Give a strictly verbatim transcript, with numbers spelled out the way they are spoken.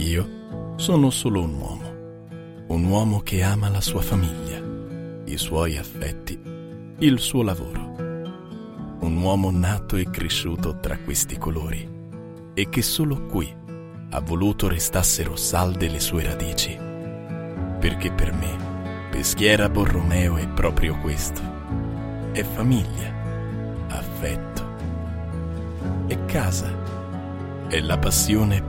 Io sono solo un uomo, un uomo che ama la sua famiglia, i suoi affetti, il suo lavoro. Un uomo nato e cresciuto tra questi colori e che solo qui ha voluto restassero salde le sue radici. Perché per me Peschiera Borromeo è proprio questo. È famiglia, affetto, è casa, è la passione